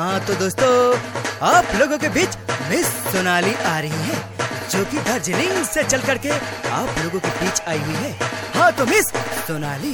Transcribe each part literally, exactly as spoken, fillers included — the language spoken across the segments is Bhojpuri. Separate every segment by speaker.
Speaker 1: हाँ तो दोस्तों, आप लोगों के बीच मिस सोनाली आ रही है, जो कि दार्जिलिंग से चल करके आप लोगों के बीच आई हुई है। हाँ तो मिस सोनाली,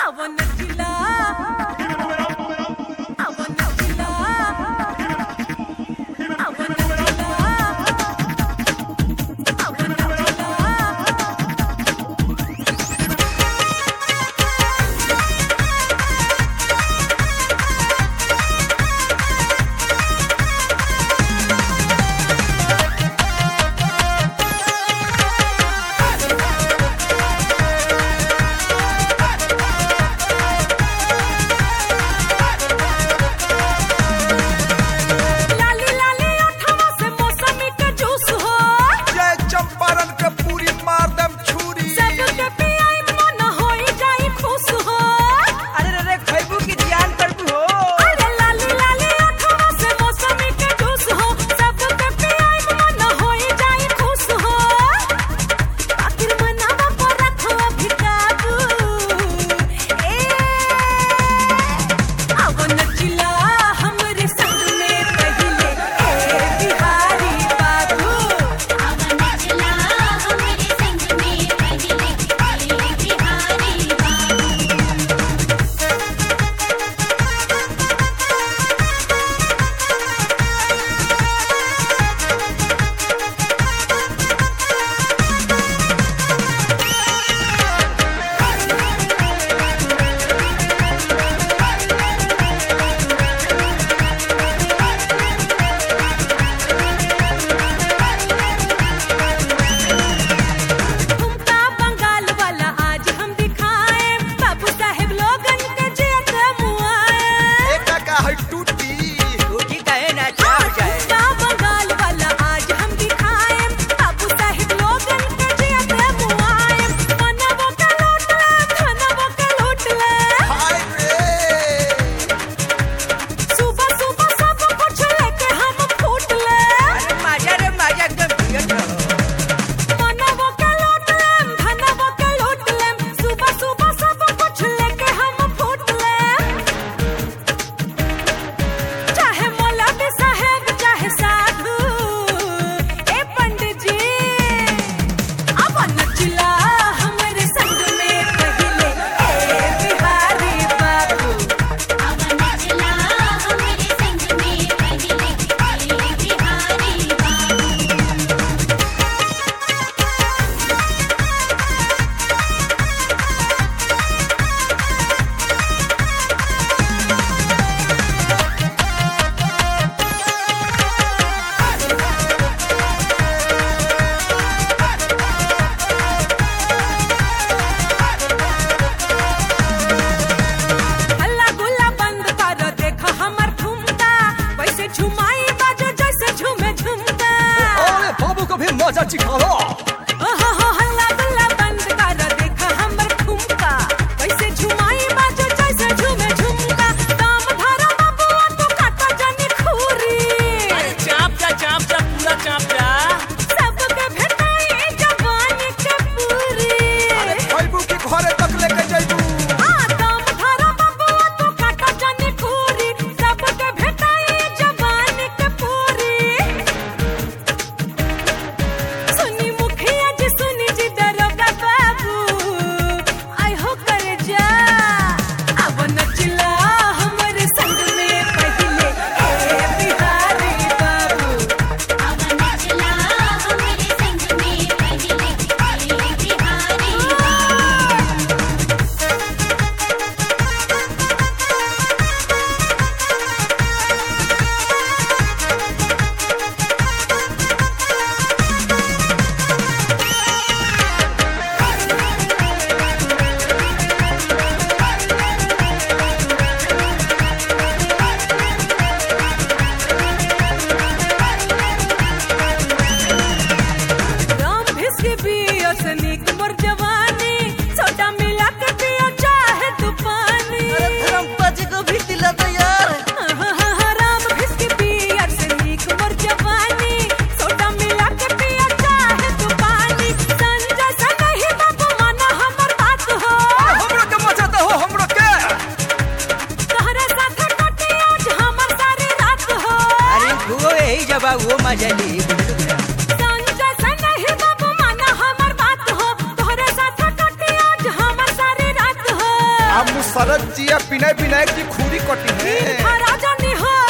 Speaker 2: मजा चिखाओ।
Speaker 3: हल्ला गुल्ला बंद कर, देखा हमर ठुमका कैसे झुमाई बाजो जैसे झूमे झुमका। दाम धरा बाबुआ तो काटा जानी खूरी,
Speaker 2: अरे चाप जा चाप जा पूरा चाप जा।
Speaker 3: सबके भेटाई जवानी के पूरी,
Speaker 2: अरे खइबू की घरे तक लेके जाइबू।
Speaker 3: हां दाम धरा बाबुआ तो काटा जानी खूरी, सबके भेटाई जवानी के पूरी। सुनी मुखिया
Speaker 1: बा वो मजा ली।
Speaker 3: संजय से नहीं बाबू माना हमर बात हो, तोहरे साथ कटी आज हमर सारी रात हो।
Speaker 2: अब मुसरत जी बिना बिना की खूरी कटी है।
Speaker 3: राजा निहार